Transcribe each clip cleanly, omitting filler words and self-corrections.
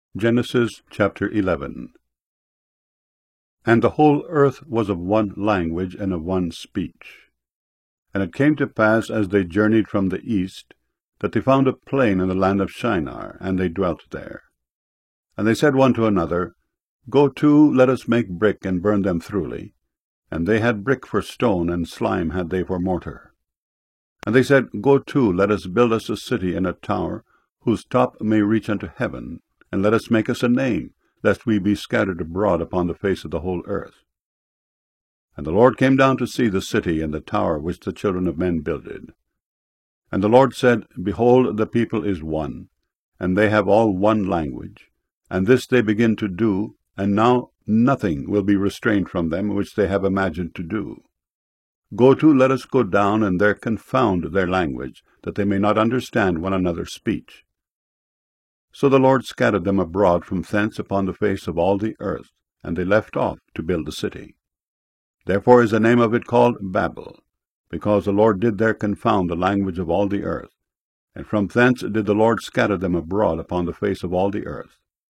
Genesis chapter 11. And the whole earth was of one language and of one speech. And it came to pass, as they journeyed from the east, that they found a plain in the land of Shinar, and they dwelt there. And they said one to another, Go to, let us make brick, and burn them thoroughly. And they had brick for stone, and slime had they for mortar. And they said, Go to, let us build us a city and a tower, whose top may reach unto heaven, and let us make us a name, lest we be scattered abroad upon the face of the whole earth. And the Lord came down to see the city and the tower which the children of men builded. And the Lord said, Behold, the people is one, and they have all one language, and this they begin to do, and now nothing will be restrained from them which they have imagined to do. Go to, let us go down, and there confound their language, that they may not understand one another's speech. So the Lord scattered them abroad from thence upon the face of all the earth, and they left off to build the city. Therefore is the name of it called Babel, because the Lord did there confound the language of all the earth, and from thence did the Lord scatter them abroad upon the face of all the earth.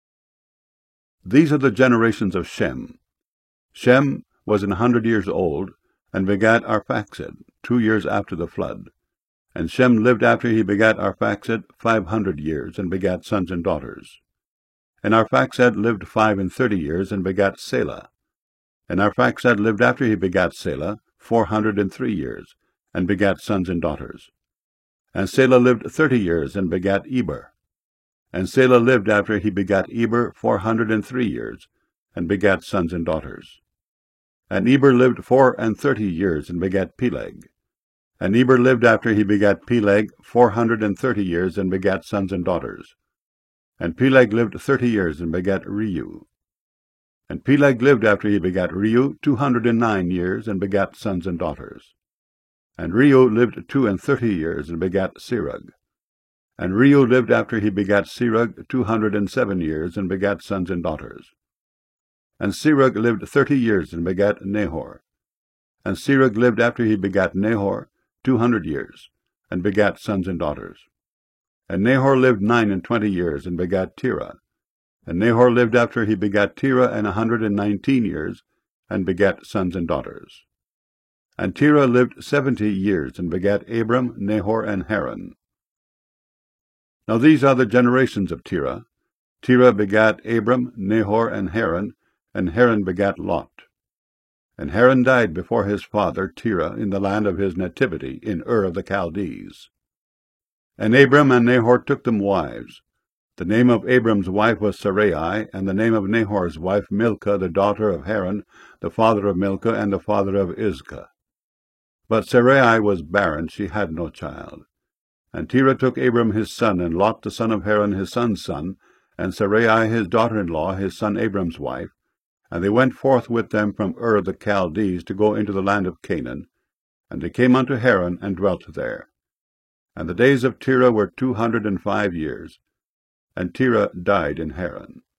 These are the generations of Shem. Shem was 100 years old, and begat Arphaxad 2 years after the flood. And Shem lived after he begat Arphaxad 500 years, and begat sons and daughters. And Arphaxad lived 35 years, and begat Selah. And Arphaxad lived after he begat Selah 403 years, and begat sons and daughters. And Selah lived 30 years, and begat Eber. And Selah lived after he begat Eber 403 years, and begat sons and daughters. And Eber lived 34 years, and begat Peleg. And Eber lived after he begat Peleg 430 years, and begat sons and daughters. And Peleg lived 30 years, and begat Reu. And Peleg lived after he begat Reu 209 years, and begat sons and daughters. And Reu lived 32 years, and begat Serug. And Reu lived after he begat Serug 207 years, and begat sons and daughters. And Serug lived 30 years, and begat Nahor. And Serug lived after he begat Nahor 200 years, and begat sons and daughters. And Nahor lived 29 years, and begat Terah. And Nahor lived after he begat Terah 119 years, and begat sons and daughters. And Terah lived 70 years, and begat Abram, Nahor, and Haran. Now these are the generations of Terah. Terah begat Abram, Nahor, and Haran begat Lot. And Haran died before his father Terah in the land of his nativity, in Ur of the Chaldees. And Abram and Nahor took them wives. The name of Abram's wife was Sarai, and the name of Nahor's wife Milcah, the daughter of Haran, the father of Milcah, and the father of Iscah. But Sarai was barren, she had no child. And Terah took Abram his son, and Lot the son of Haran his son's son, and Sarai his daughter-in-law, his son Abram's wife, and they went forth with them from Ur of the Chaldees to go into the land of Canaan. And they came unto Haran, and dwelt there. And the days of Terah were 205 years. And Terah died in Haran.